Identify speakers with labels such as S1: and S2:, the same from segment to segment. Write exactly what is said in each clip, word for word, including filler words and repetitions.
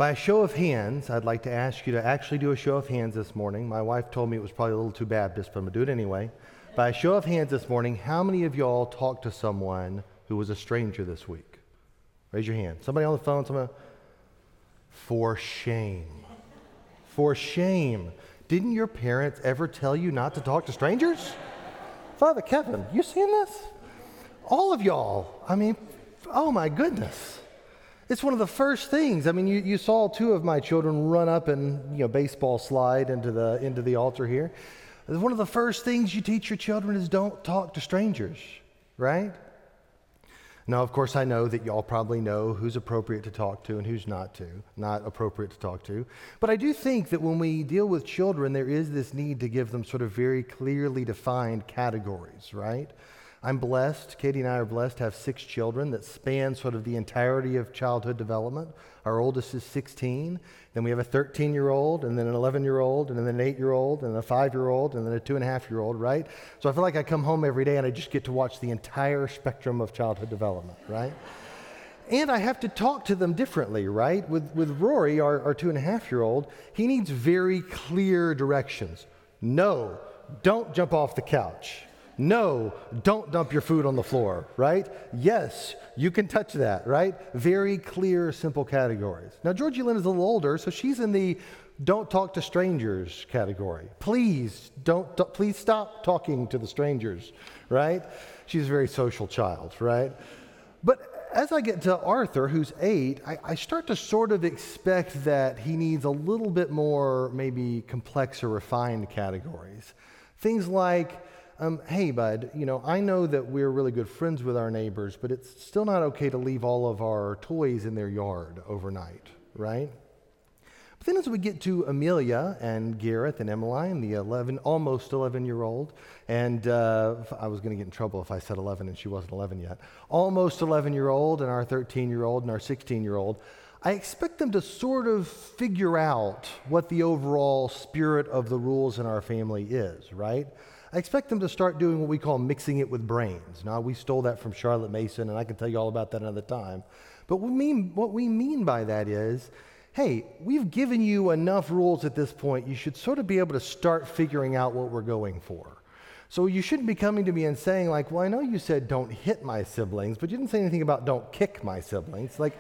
S1: By a show of hands, I'd like to ask you to actually do a show of hands this morning. My wife told me it was probably a little too Baptist, but I'm going to do it anyway. By a show of hands this morning, how many of y'all talked to someone who was a stranger this week? Raise your hand. Somebody on the phone, someone? For shame. For shame. Didn't your parents ever tell you not to talk to strangers? Father Kevin, you seen this? All of y'all. I mean, oh my goodness. It's one of the first things. I mean, you, you saw two of my children run up and, you know, baseball slide into the into the altar here. One of the first things you teach your children is don't talk to strangers, right? Now, of course, I know that y'all probably know who's appropriate to talk to and who's not to, not appropriate to talk to. But I do think that when we deal with children, there is this need to give them sort of very clearly defined categories, right? I'm blessed, Katie and I are blessed to have six children that span sort of the entirety of childhood development. Our oldest is sixteen, then we have a thirteen-year-old, and then an eleven-year-old, and then an eight-year-old, and a five-year-old, and then a two-and-a-half-year-old, right? So I feel like I come home every day and I just get to watch the entire spectrum of childhood development, right? And I have to talk to them differently, right? With, with Rory, our, our two-and-a-half-year-old, he needs very clear directions. No, don't jump off the couch. No, don't dump your food on the floor, right? Yes, you can touch that, right? Very clear, simple categories. Now, Georgie Lynn is a little older, so she's in the don't talk to strangers category. Please, don't, don't please stop talking to the strangers, right? She's a very social child, right? But as I get to Arthur, who's eight, I, I start to sort of expect that he needs a little bit more maybe complex or refined categories. Things like, Um, hey, bud, you know, I know that we're really good friends with our neighbors, but it's still not okay to leave all of our toys in their yard overnight, right? But then as we get to Amelia and Gareth and Emmeline, the eleven, almost eleven-year-old, and uh, I was going to get in trouble if I said eleven and she wasn't eleven yet, almost eleven-year-old and our thirteen-year-old and our sixteen-year-old, I expect them to sort of figure out what the overall spirit of the rules in our family is, right? I expect them to start doing what we call mixing it with brains. Now, we stole that from Charlotte Mason, and I can tell you all about that another time. But what we mean, what we mean by that is, hey, we've given you enough rules at this point. You should sort of be able to start figuring out what we're going for. So you shouldn't be coming to me and saying, like, well, I know you said don't hit my siblings, but you didn't say anything about don't kick my siblings. Like,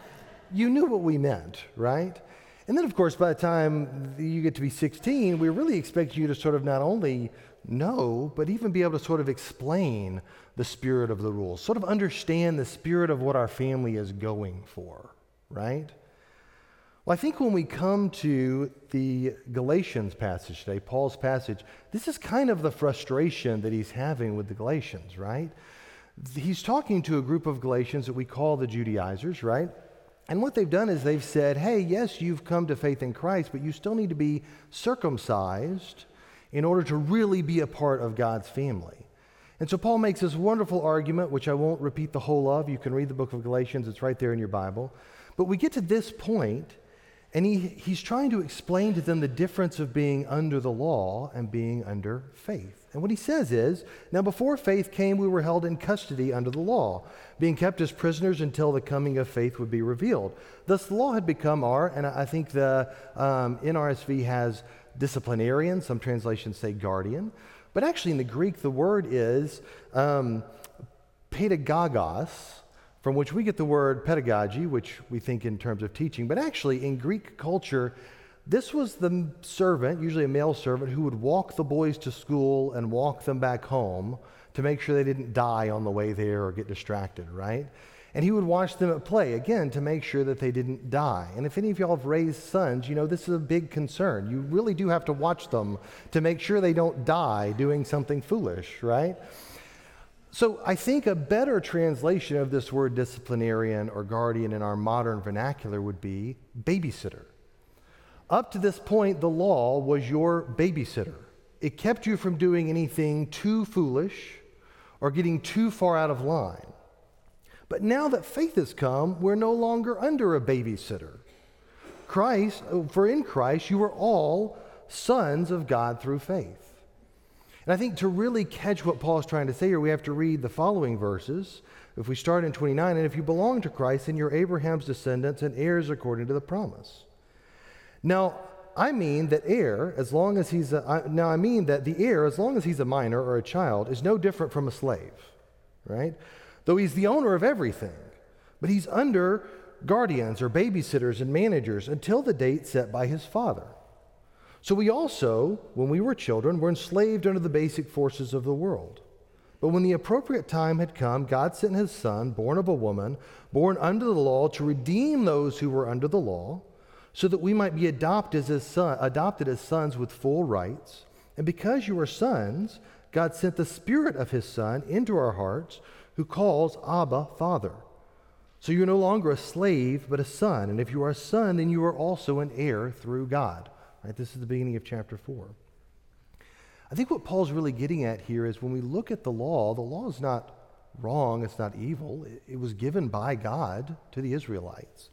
S1: you knew what we meant, right? And then, of course, by the time you get to be sixteen, we really expect you to sort of not only know, but even be able to sort of explain the spirit of the rules, sort of understand the spirit of what our family is going for, right? Well, I think when we come to the Galatians passage today, Paul's passage, this is kind of the frustration that he's having with the Galatians, right? He's talking to a group of Galatians that we call the Judaizers, right? And what they've done is they've said, hey, yes, you've come to faith in Christ, but you still need to be circumcised in order to really be a part of God's family. And so Paul makes this wonderful argument, which I won't repeat the whole of. You can read the book of Galatians. It's right there in your Bible. But we get to this point, and he, he's trying to explain to them the difference of being under the law and being under faith. And what he says is, now before faith came, we were held in custody under the law, being kept as prisoners until the coming of faith would be revealed. Thus the law had become our, and I think the um, N R S V has disciplinarian, some translations say guardian, but actually in the Greek the word is um, pedagogos, from which we get the word pedagogy, which we think in terms of teaching, but actually in Greek culture, this was the servant, usually a male servant, who would walk the boys to school and walk them back home to make sure they didn't die on the way there or get distracted, right? And he would watch them at play, again, to make sure that they didn't die. And if any of y'all have raised sons, you know this is a big concern. You really do have to watch them to make sure they don't die doing something foolish, right? So I think a better translation of this word disciplinarian or guardian in our modern vernacular would be babysitter. Up to this point, the law was your babysitter. It kept you from doing anything too foolish or getting too far out of line. But now that faith has come, we're no longer under a babysitter. Christ, for in Christ you are all sons of God through faith. And I think to really catch what Paul is trying to say here, we have to read the following verses. If we start in twenty-nine, and if you belong to Christ, then you're Abraham's descendants and heirs according to the promise. Now, I mean that heir, as long as he's a, I, now I mean that the heir, as long as he's a minor or a child, is no different from a slave, right? Though he's the owner of everything, but he's under guardians or babysitters and managers until the date set by his father. So we also, when we were children, were enslaved under the basic forces of the world. But when the appropriate time had come, God sent his son, born of a woman, born under the law, to redeem those who were under the law, so that we might be adopted as his son, adopted as sons with full rights. And because you are sons, God sent the Spirit of his Son into our hearts, who calls Abba, Father. So you're no longer a slave, but a son. And if you are a son, then you are also an heir through God. Right? This is the beginning of chapter four. I think what Paul's really getting at here is when we look at the law, the law is not wrong, it's not evil. It, it was given by God to the Israelites.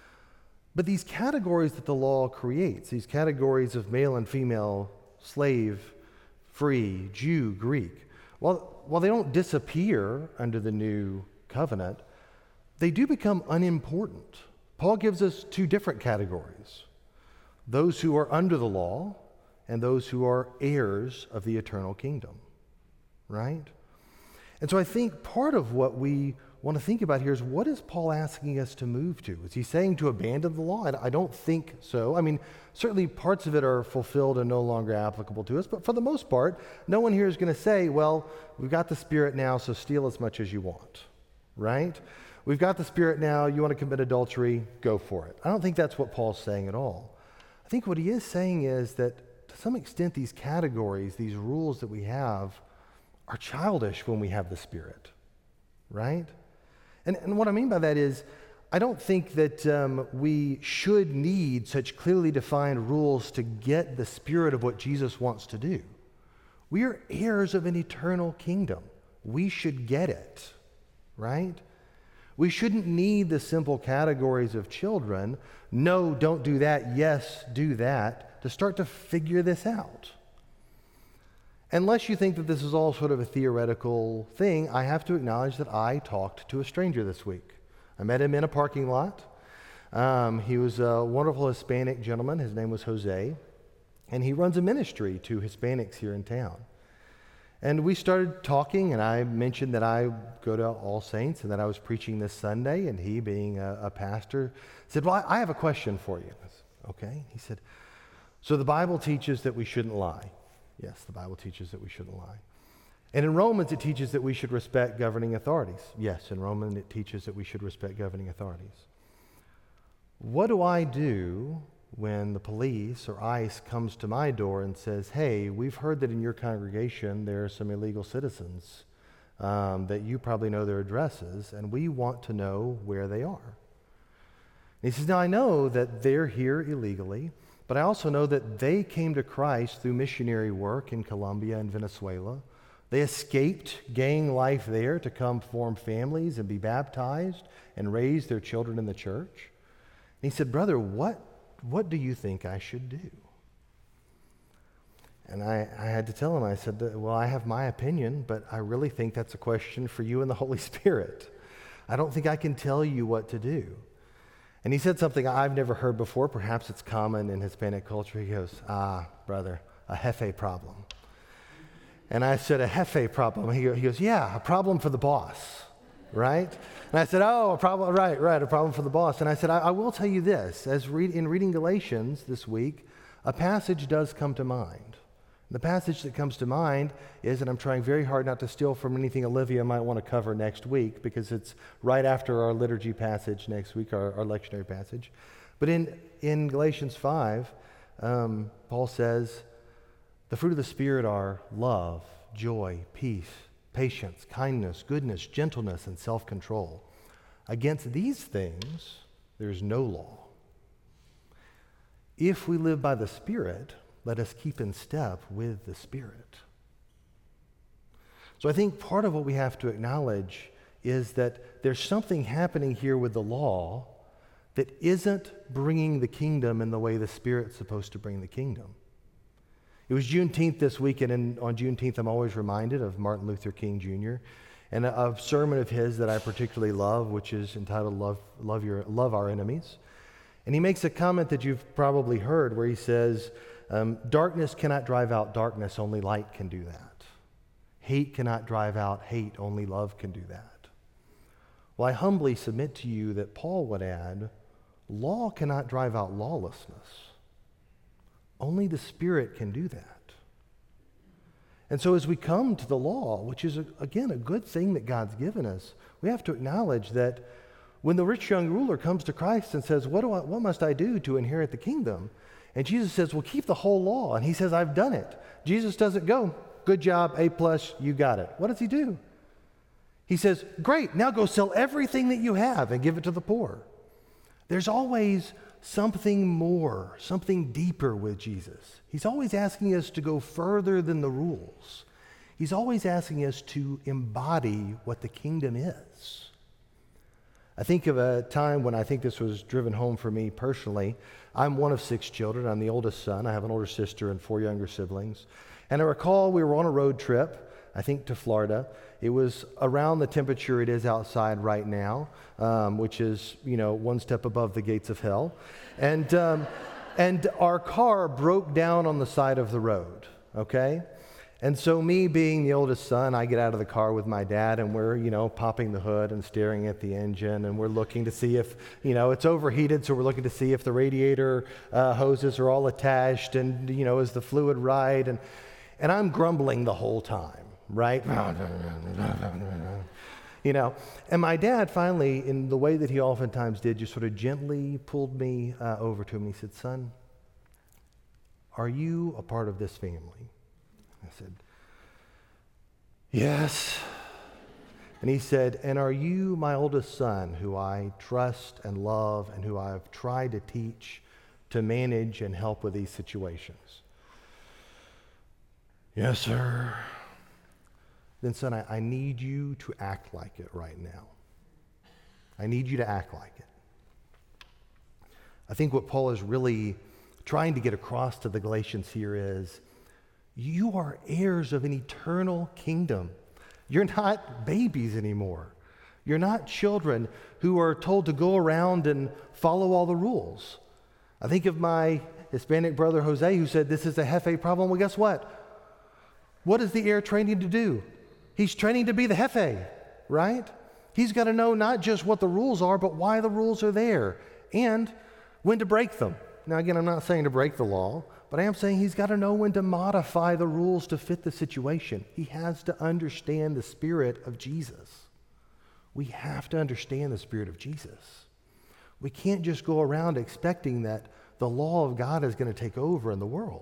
S1: But these categories that the law creates, these categories of male and female, slave, free, Jew, Greek, while, while they don't disappear under the new covenant, they do become unimportant. Paul gives us two different categories: those who are under the law and those who are heirs of the eternal kingdom, right? And so I think part of what we want to think about here is, what is Paul asking us to move to? Is he saying to abandon the law? I don't think so. I mean, certainly parts of it are fulfilled and no longer applicable to us, but for the most part, no one here is going to say, well, we've got the Spirit now, so steal as much as you want, right? We've got the Spirit now, you want to commit adultery, go for it. I don't think that's what Paul's saying at all. I think what he is saying is that to some extent these categories, these rules that we have, are childish when we have the Spirit, right? And, and what I mean by that is, I don't think that um, we should need such clearly defined rules to get the spirit of what Jesus wants to do. We are heirs of an eternal kingdom. We should get it, right? We shouldn't need the simple categories of children, no, don't do that, yes, do that, to start to figure this out. Unless you think that this is all sort of a theoretical thing, I have to acknowledge that I talked to a stranger this week. I met him in a parking lot. Um, he was a wonderful Hispanic gentleman. His name was Jose, and he runs a ministry to Hispanics here in town. And we started talking, and I mentioned that I go to All Saints and that I was preaching this Sunday, and he, being a, a pastor, said, well, I, I have a question for you. I said, okay. He said, so the Bible teaches that we shouldn't lie. Yes, the Bible teaches that we shouldn't lie. And in Romans, it teaches that we should respect governing authorities. Yes, in Romans, it teaches that we should respect governing authorities. What do I do when the police or ICE comes to my door and says, hey, we've heard that in your congregation there are some illegal citizens, um, that you probably know their addresses, and we want to know where they are? And he says, now I know that they're here illegally, but I also know that they came to Christ through missionary work in Colombia and Venezuela. They escaped gang life there to come form families and be baptized and raise their children in the church. And he said, brother, what, what do you think I should do? And I, I had to tell him, I said, well, I have my opinion, but I really think that's a question for you and the Holy Spirit. I don't think I can tell you what to do. And he said something I've never heard before. Perhaps it's common in Hispanic culture. He goes, ah, brother, a jefe problem. And I said, a jefe problem? He goes, yeah, a problem for the boss, right? And I said, oh, a problem, right, right, a problem for the boss. And I said, I, I will tell you this. As read, in reading Galatians this week, a passage does come to mind. The passage that comes to mind is, and I'm trying very hard not to steal from anything Olivia might want to cover next week, because it's right after our liturgy passage next week, our, our lectionary passage. But in, in Galatians five, um, Paul says, the fruit of the Spirit are love, joy, peace, patience, kindness, goodness, gentleness, and self-control. Against these things, there's no law. If we live by the Spirit, let us keep in step with the Spirit. So I think part of what we have to acknowledge is that there's something happening here with the law that isn't bringing the kingdom in the way the Spirit's supposed to bring the kingdom. It was Juneteenth this weekend, and on Juneteenth, I'm always reminded of Martin Luther King Junior and a, a sermon of his that I particularly love, which is entitled "Love, Love Your, Love Our Enemies." And he makes a comment that you've probably heard, where he says, um, "Darkness cannot drive out darkness; only light can do that. Hate cannot drive out hate; only love can do that." Well, I humbly submit to you that Paul would add, law cannot drive out lawlessness. Only the Spirit can do that. And so as we come to the law, which is, a, again, a good thing that God's given us, we have to acknowledge that when the rich young ruler comes to Christ and says, what, do I, what must I do to inherit the kingdom? And Jesus says, well, keep the whole law. And he says, I've done it. Jesus doesn't go, good job, A plus, you got it. What does he do? He says, great, now go sell everything that you have and give it to the poor. There's always something more, something deeper with Jesus. He's always asking us to go further than the rules. He's always asking us to embody what the kingdom is. I think of a time when I think this was driven home for me personally. I'm one of six children. I'm the oldest son. I have an older sister and four younger siblings. And I recall we were on a road trip, I think to Florida. It was around the temperature it is outside right now, um, which is, you know, one step above the gates of hell. And, um, and our car broke down on the side of the road, okay? And so me being the oldest son, I get out of the car with my dad, and we're, you know, popping the hood and staring at the engine, and we're looking to see if, you know, it's overheated, so we're looking to see if the radiator uh, hoses are all attached, and, you know, is the fluid right? And, and I'm grumbling the whole time. Right? You know, and my dad finally, in the way that he oftentimes did, just sort of gently pulled me uh, over to him. And he said, son, are you a part of this family? I said, yes. And he said, and are you my oldest son, who I trust and love and who I've tried to teach to manage and help with these situations? Yes, sir. Then, son, I, I need you to act like it right now. I need you to act like it. I think what Paul is really trying to get across to the Galatians here is, you are heirs of an eternal kingdom. You're not babies anymore. You're not children who are told to go around and follow all the rules. I think of my Hispanic brother Jose, who said this is a Jefe problem. Well, guess what? What is the heir training to do? He's training to be the Jefe, right? He's got to know not just what the rules are, but why the rules are there and when to break them. Now, again, I'm not saying to break the law, but I am saying he's got to know when to modify the rules to fit the situation. He has to understand the spirit of Jesus. We have to understand the spirit of Jesus. We can't just go around expecting that the law of God is going to take over in the world.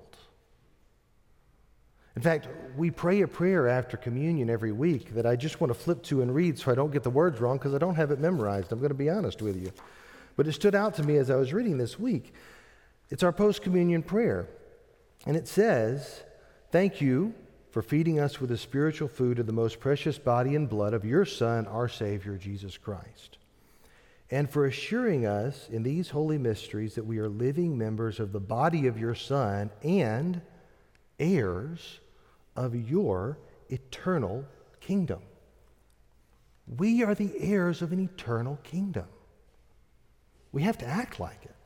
S1: In fact, we pray a prayer after communion every week that I just want to flip to and read so I don't get the words wrong, because I don't have it memorized. I'm going to be honest with you. But it stood out to me as I was reading this week. It's our post-communion prayer. And it says, thank you for feeding us with the spiritual food of the most precious body and blood of your Son, our Savior, Jesus Christ. And for assuring us in these holy mysteries that we are living members of the body of your Son and heirs of your eternal kingdom. We are the heirs of an eternal kingdom. We have to act like it.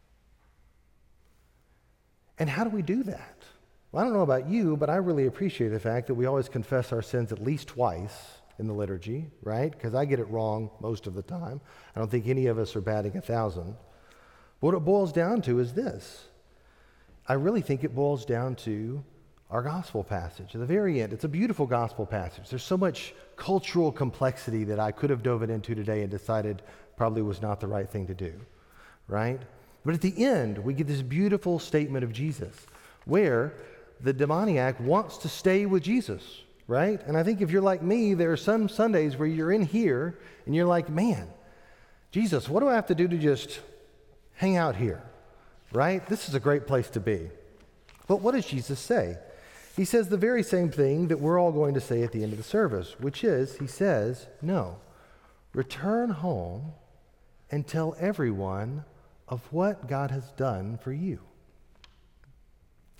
S1: And how do we do that? Well, I don't know about you, but I really appreciate the fact that we always confess our sins at least twice in the liturgy, right? Because I get it wrong most of the time. I don't think any of us are batting a thousand. But what it boils down to is this. I really think it boils down to our gospel passage. At the very end, it's a beautiful gospel passage. There's so much cultural complexity that I could have dove into today and decided probably was not the right thing to do, right? But at the end, we get this beautiful statement of Jesus where the demoniac wants to stay with Jesus, right? And I think if you're like me, there are some Sundays where you're in here and you're like, man, Jesus, what do I have to do to just hang out here, right? This is a great place to be. But what does Jesus say? He says the very same thing that we're all going to say at the end of the service, which is, he says, no, return home and tell everyone of what God has done for you.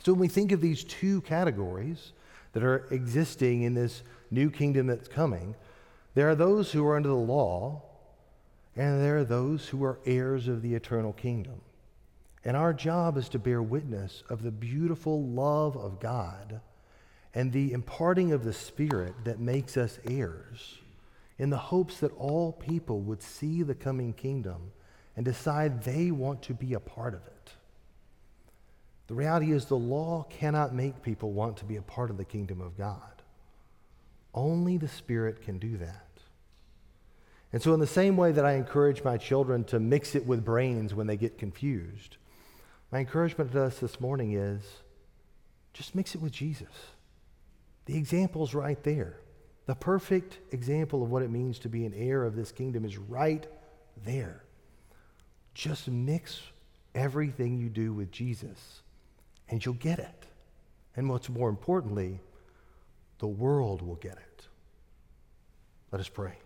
S1: So when we think of these two categories that are existing in this new kingdom that's coming, there are those who are under the law, and there are those who are heirs of the eternal kingdom. And our job is to bear witness of the beautiful love of God and the imparting of the Spirit that makes us heirs, in the hopes that all people would see the coming kingdom and decide they want to be a part of it. The reality is the law cannot make people want to be a part of the kingdom of God. Only the Spirit can do that. And so in the same way that I encourage my children to mix it with brains when they get confused, my encouragement to us this morning is just mix it with Jesus. The example's right there. The perfect example of what it means to be an heir of this kingdom is right there. Just mix everything you do with Jesus, and you'll get it. And what's more importantly, the world will get it. Let us pray.